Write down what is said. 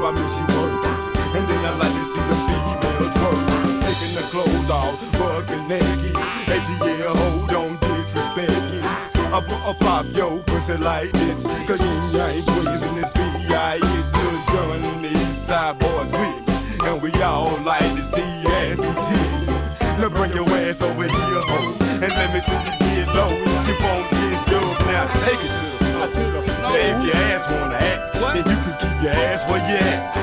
I mean she work. And then I like to see the females work. Taking the clothes off, bugging naked. ATL, hold on, disrespect it. I pop yo pussy like this. Cause you ain't pleasing this B.I.S. Lil Jon and the East Side Boys with. And we all like to see ass and titties. Now bring your ass over here, ho. And let me see you get low. Keep on getting dub, now take it to the floor. Now if your ass wanna act, then you can keep your ass where you at.